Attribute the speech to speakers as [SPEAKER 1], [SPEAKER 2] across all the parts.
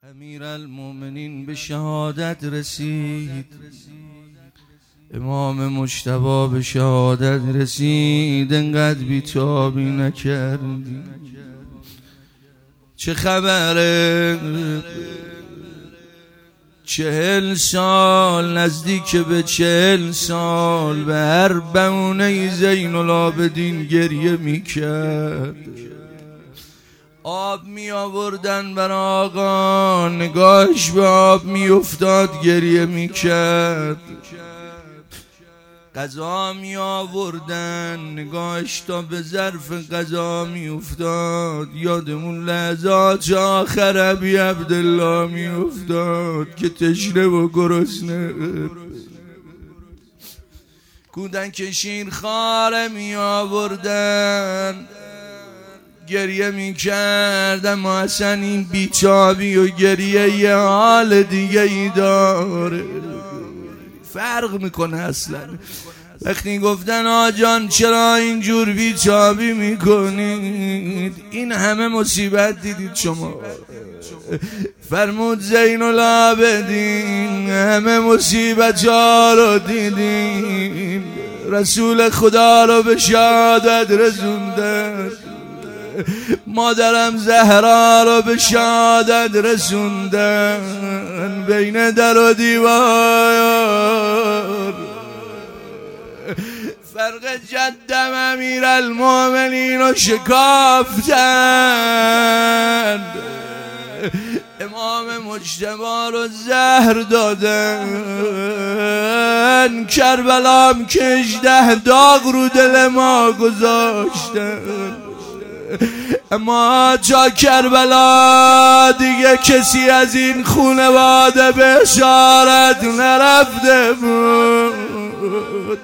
[SPEAKER 1] امیرالمومنین به شهادت رسید، امام مجتبی به شهادت رسید. انقدر بیتابی نکردی، چه خبره؟ 40 سال، نزدیک به 40 سال به هر بهونه زین العابدین گریه میکرد. آب می آوردن بر آقا، نگاهش به آب می افتاد، گریه می کرد. غذا می آوردن، نگاهش تا به ظرف غذا می افتاد. یادمون لحظات آخر ابی عبدالله می افتاد که تشنه و گرسنه. کودک شیرخواره می آوردن، گریه می کرد. اما اصلا این بیتابی و گریه یه حال دیگه ای داره، فرق میکنه اصلا. وقتی گفتن آجان چرا اینجور بیتابی میکنید، این همه مصیبت دیدید شما؟ فرمود زین العابدین همه مصیبت ها رو دیدیم، رسول خدا رو به شهادت رسوندن، مادرم زهرا رو به شهادت رسوندن. بین در و دیوار فرق جدم امیرالمومنین رو شکافتن، امام مجتبی رو زهر دادن. کربلام که 18 داغ رو دل ما گذاشتن، اما جا کربلا دیگه کسی از این خونواده به اشارت نرفته بود.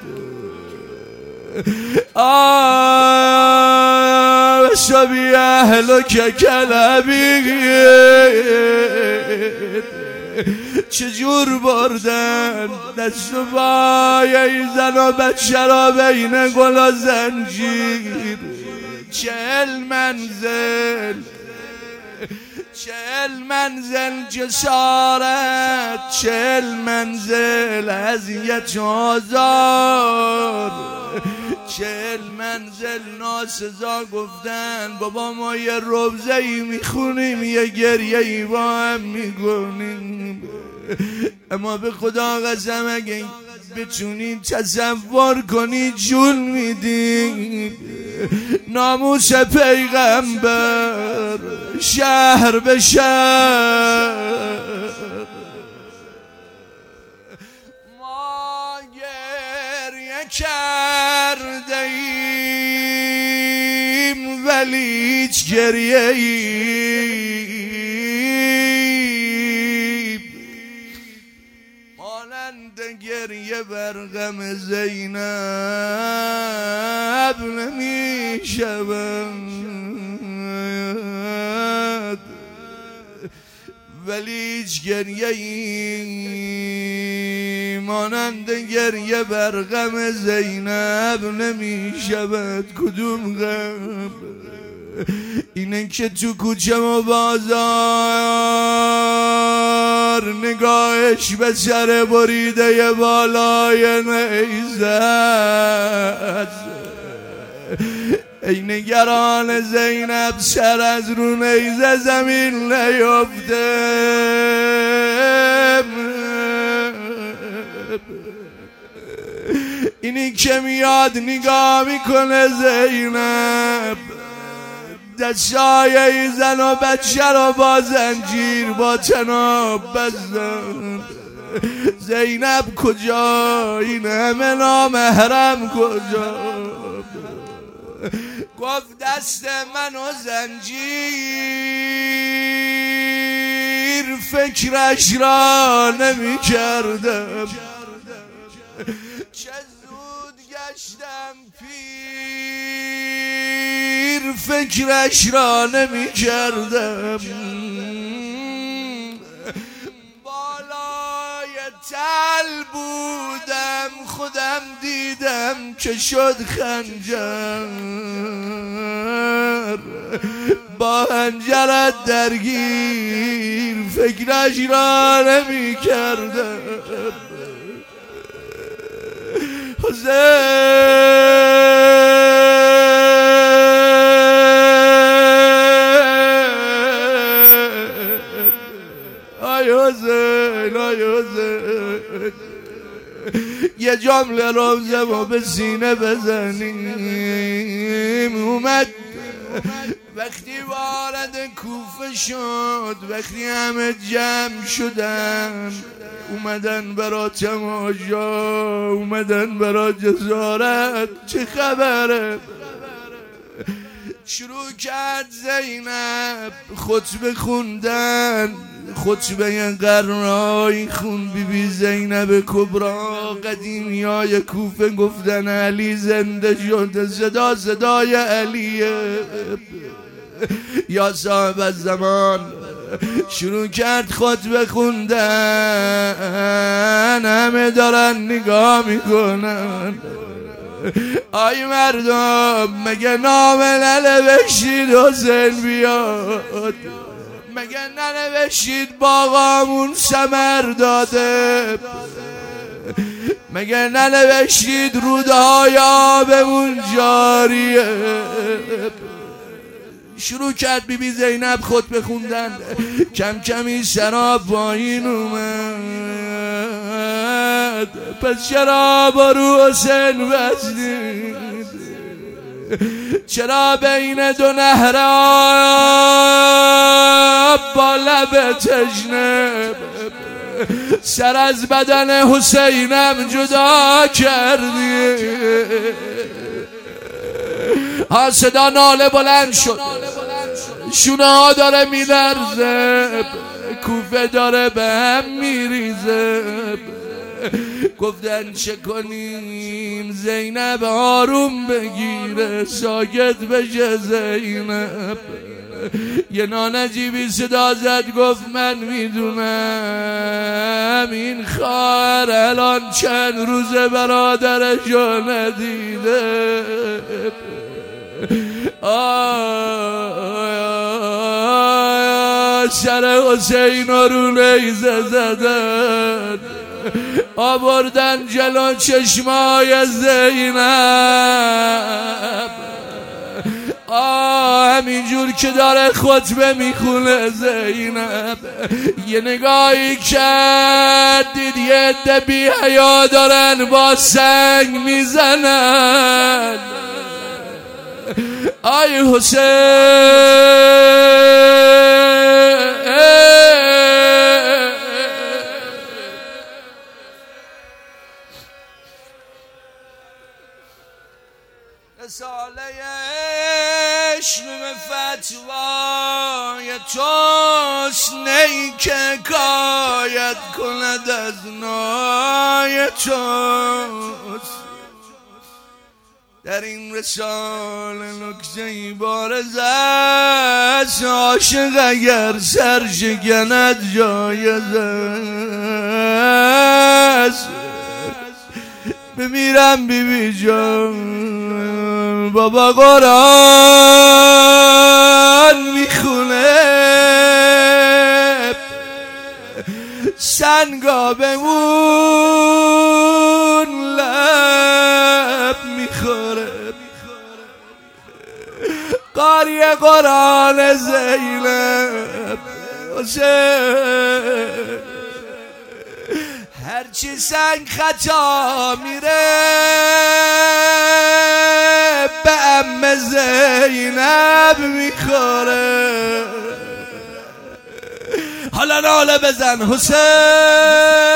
[SPEAKER 1] شبیه اهلو که کلبی چجور بردن دست و بای زن و بچه را بین گل و زنجیر. 40 منزل جسارت، 40 منزل اذیت و آزار، 40 منزل ناسزا گفتن بابا ما یه روزه‌ای میخونیم، یه گریه‌ای با هم میکنیم. اما به خدا قسم اگه بتونید تصور کنید جون میدید ناموس پیغمبر شهر به شهر. ما گریه کردیم ولی هیچ گریه ای مانند گریه بر غم زینب نمی شود، ولی هیچ گریه ای مانند گریه بر غم زینب نمی شود. کدوم غم؟ اینه که تو کوچه و بازار نگاهش به سر بریده بالای نیزه است. ای نگران زینب سر از رو نیزه زمین نیفته. اینی که میاد نگاه میکنه زینب، دستای زن و بچه رو با زنجیر با طناب بستن. زینب کجا؟ این همه نامحرم کجا؟ گفت دست من و زنجیر فکرش را نمی کردم، چه زود گشتم پیر فکرش را نمی کردم. بالای تل بودم خودم دیدم که شد خنجر، با هنجرت درگیر فکرش را نمی کردم حسین یه جمله روزه ما به سینه بزنیم. اومد وقتی وارد کوفه شد، وقتی همه جمع شدن اومدن برا تماشا، اومدن برا جزارت، چه خبره؟ شروع کرد زینب خطبه خوندن، خطبه قرنایی خون بی زینب کبرا. قدیمی های کوفه گفتن علی زنده شده، صدا صدای علیه یا صاحب الزمان. شروع کرد خطبه خوندن، همه دارن نگاه میکنن. آی مردم مگه نامه ننوشید حسین بیاد؟ مگه ننوشید باغامون ثمر داده؟ مگه ننوشید رودهای آبمون جاریه؟ شروع کرد بی زینب خطبه خوندن. کم کمی شراب پایین اومد. پس چرا با رو حسین بستید؟ چرا بین دو نهر آب با لب تشنه سر از بدن حسینم جدا کردی؟ ها صدا ناله بلند شد، شونه ها داره میلرزه، کوفه داره به هم میریزه. گفتن چه کنیم؟ زینب آروم بگیره، ساکت بشه زینب. یه نانجیبی صدا زد گفت من میدونم این خواهر الان چند روزه برادرشو ندیده. سر حسین رو نیزه زدن، آوردن جلو چشمای زینب. همینجور که داره خطبه میخونه زینب یه نگاهی کرد، دید یه عده بی حیا دارن با سنگ میزنن. آی حسین رساله اشنو فتوای توست، نی که کاید کند از نای توست. در این رساله نکته بارز است، عاشق اگر سرشکند جایز است. بمیرم بی جان، بابا قرآن میخونه، سنگا بمون لب میخوره. قاری قرآن زینب حسین، هرچی سنگ خطا میره به ام زینب میخوره. حالا ناله بزن حسین.